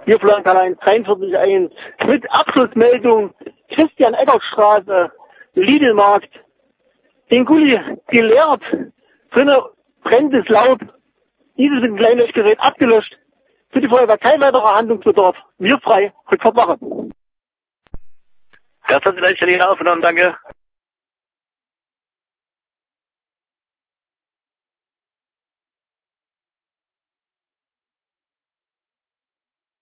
Hier Flankenlein 43.1 mit Abschlussmeldung Christian-Eckert-Straße, Lidl-Markt. Den Gulli geleert, drinnen brennt es laut. Dieses mit dem Kleinlöschgerät abgelöscht. Für die Feuerwehr kein weiterer Handlungsbedarf. Wir frei, Rückfahrt machen. Das hat sich gleich aufgenommen, danke.